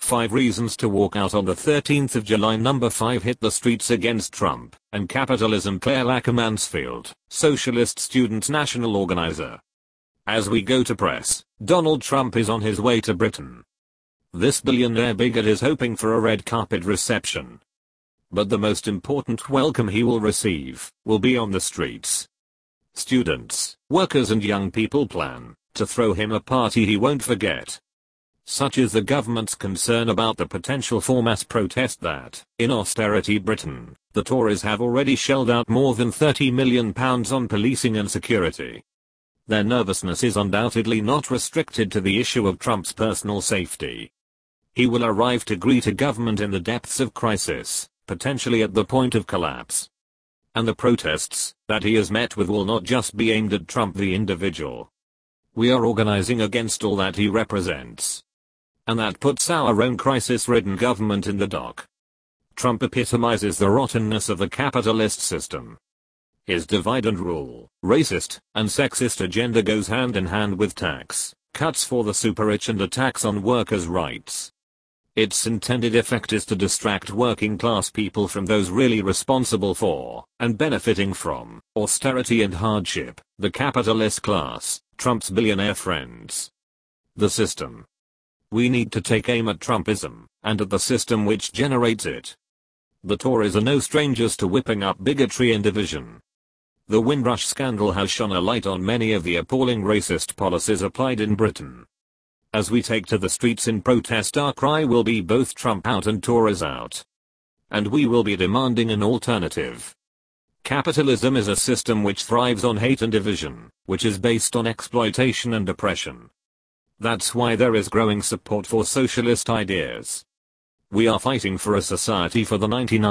5 reasons to walk out on the 13th of July. Number 5. Hit the streets against Trump and capitalism. Claire Lacker-Mansfield, Socialist Students National Organizer. As we go to press, Donald Trump is on his way to Britain. This billionaire bigot is hoping for a red carpet reception. But the most important welcome he will receive will be on the streets. Students, workers and young people plan to throw him a party he won't forget. Such is the government's concern about the potential for mass protest that, in austerity Britain, the Tories have already shelled out more than £30 million on policing and security. Their nervousness is undoubtedly not restricted to the issue of Trump's personal safety. He will arrive to greet a government in the depths of crisis, potentially at the point of collapse. And the protests that he has met with will not just be aimed at Trump the individual. We are organizing against all that he represents. And that puts our own crisis-ridden government in the dock. Trump epitomizes the rottenness of the capitalist system. His divide and rule, racist, and sexist agenda goes hand in hand with tax cuts for the super-rich and attacks on workers' rights. Its intended effect is to distract working-class people from those really responsible for, and benefiting from, austerity and hardship, the capitalist class, Trump's billionaire friends. The system. We need to take aim at Trumpism, and at the system which generates it. The Tories are no strangers to whipping up bigotry and division. The Windrush scandal has shone a light on many of the appalling racist policies applied in Britain. As we take to the streets in protest, our cry will be both Trump out and Tories out. And we will be demanding an alternative. Capitalism is a system which thrives on hate and division, which is based on exploitation and oppression. That's why there is growing support for socialist ideas. We are fighting for a society for the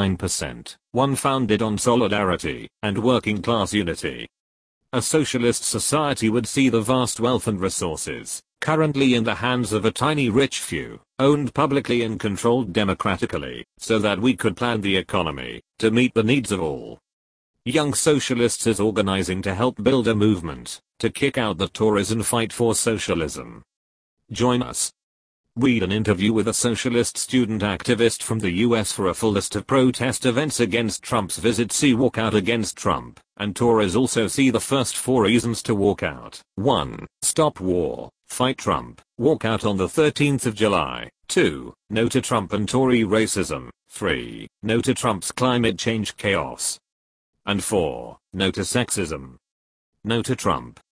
99%, one founded on solidarity and working class unity. A socialist society would see the vast wealth and resources, currently in the hands of a tiny rich few, owned publicly and controlled democratically, so that we could plan the economy to meet the needs of all. Young Socialists is organizing to help build a movement to kick out the Tories and fight for socialism. Join us. Read an interview with a socialist student activist from the US for a full list of protest events against Trump's visit. See Walk Out Against Trump and Tories. Also see the first 4 reasons to walk out. 1. Stop war. Fight Trump. Walk out on the 13th of July. 2. No to Trump and Tory racism. 3. No to Trump's climate change chaos. And 4. No to sexism. No to Trump.